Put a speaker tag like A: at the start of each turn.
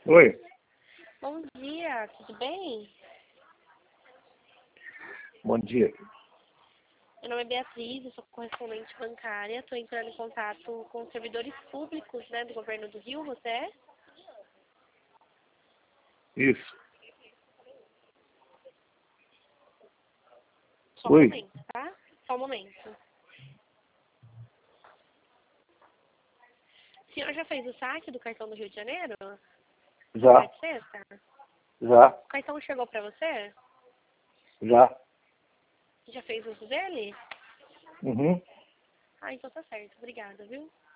A: Oi,
B: Bom dia, tudo bem?
A: bom dia.
B: Meu nome é Beatriz, eu sou correspondente bancária. Estou entrando em contato com os servidores públicos, né, do governo do Rio. Você é?
A: Isso.
B: Só um
A: Oi,
B: momento, tá? Só um momento. O senhor já fez o saque do cartão do Rio de Janeiro? Na
A: já,
B: parte sexta?
A: já,
B: O cartão chegou para você?
A: já.
B: Já fez uso dele?
A: Uhum.
B: Ah, então tá certo. Obrigada, viu?